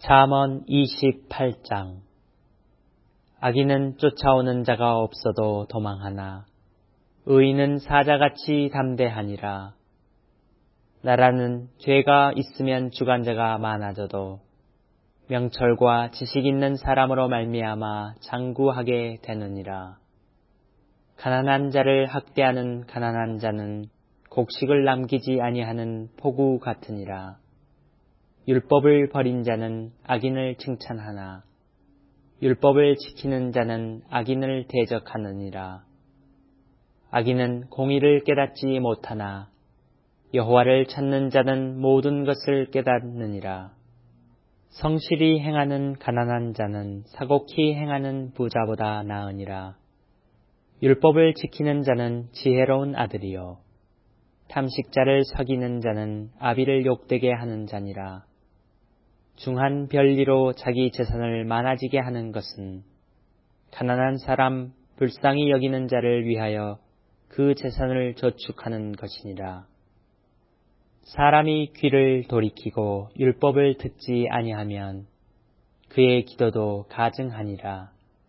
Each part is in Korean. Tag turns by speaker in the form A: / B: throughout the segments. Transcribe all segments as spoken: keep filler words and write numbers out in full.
A: 잠언 이십팔 장. 악인은 쫓아오는 자가 없어도 도망하나 의인은 사자같이 담대하니라. 나라는 죄가 있으면 주관자가 많아져도 명철과 지식 있는 사람으로 말미암아 장구하게 되느니라. 가난한 자를 학대하는 가난한 자는 곡식을 남기지 아니하는 포구 같으니라. 율법을 버린 자는 악인을 칭찬하나 율법을 지키는 자는 악인을 대적하느니라. 악인은 공의를 깨닫지 못하나 여호와를 찾는 자는 모든 것을 깨닫느니라. 성실히 행하는 가난한 자는 사곡히 행하는 부자보다 나으니라. 율법을 지키는 자는 지혜로운 아들이요 탐식자를 사귀는 자는 아비를 욕되게 하는 자니라. 중한 별리로 자기 재산을 많아지게 하는 것은 가난한 사람 불쌍히 여기는 자를 위하여 그 재산을 저축하는 것이니라. 사람이 귀를 돌이키고 율법을 듣지 아니하면 그의 기도도 가증하니라.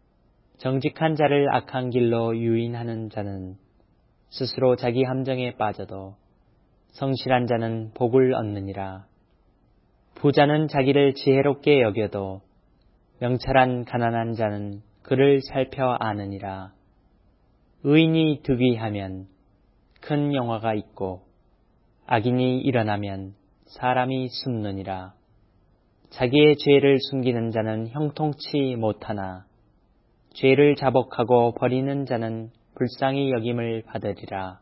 A: 정직한 자를 악한 길로 유인하는 자는 스스로 자기 함정에 빠져도 성실한 자는 복을 얻느니라. 부자는 자기를 지혜롭게 여겨도 명철한 가난한 자는 그를 살펴 아느니라. 의인이 득위하면 큰 영화가 있고 악인이 일어나면 사람이 숨느니라. 자기의 죄를 숨기는 자는 형통치 못하나 죄를 자복하고 버리는 자는 불쌍히 여김을 받으리라.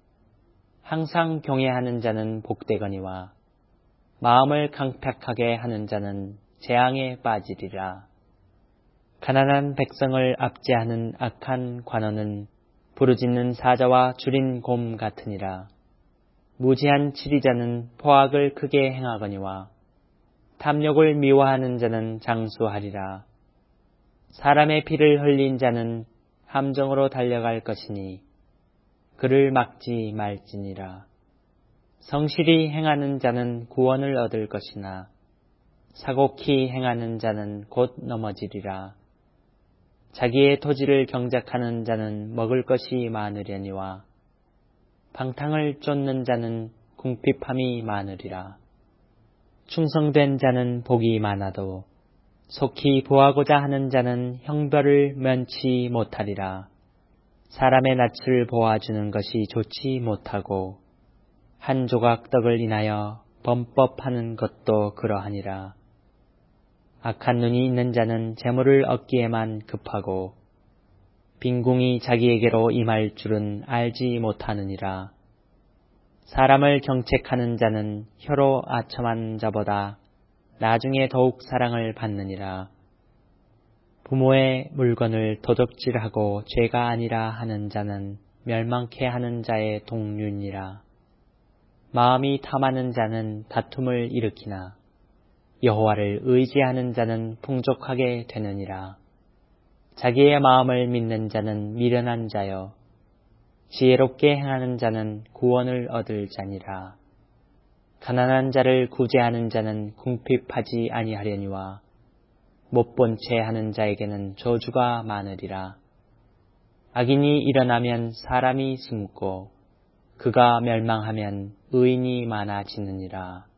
A: 항상 경외하는 자는 복되거니와 마음을 강팍하게 하는 자는 재앙에 빠지리라. 가난한 백성을 압제하는 악한 관원은 부르짖는 사자와 줄인 곰 같으니라. 무지한 치리자는 포악을 크게 행하거니와 탐욕을 미워하는 자는 장수하리라. 사람의 피를 흘린 자는 함정으로 달려갈 것이니 그를 막지 말지니라. 성실히 행하는 자는 구원을 얻을 것이나 사곡히 행하는 자는 곧 넘어지리라. 자기의 토지를 경작하는 자는 먹을 것이 많으려니와 방탕을 쫓는 자는 궁핍함이 많으리라. 충성된 자는 복이 많아도 속히 보하고자 하는 자는 형벌을 면치 못하리라. 사람의 낯을 보아주는 것이 좋지 못하고 한 조각 떡을 인하여 범법하는 것도 그러하니라. 악한 눈이 있는 자는 재물을 얻기에만 급하고 빈궁이 자기에게로 임할 줄은 알지 못하느니라. 사람을 경책하는 자는 혀로 아첨한 자보다 나중에 더욱 사랑을 받느니라. 부모의 물건을 도적질하고 죄가 아니라 하는 자는 멸망케 하는 자의 동류니라. 마음이 탐하는 자는 다툼을 일으키나 여호와를 의지하는 자는 풍족하게 되느니라. 자기의 마음을 믿는 자는 미련한 자여 지혜롭게 행하는 자는 구원을 얻을 자니라. 가난한 자를 구제하는 자는 궁핍하지 아니하려니와 못본 채 하는 자에게는 저주가 많으리라. 악인이 일어나면 사람이 숨고 그가 멸망하면 의인이 많아지느니라.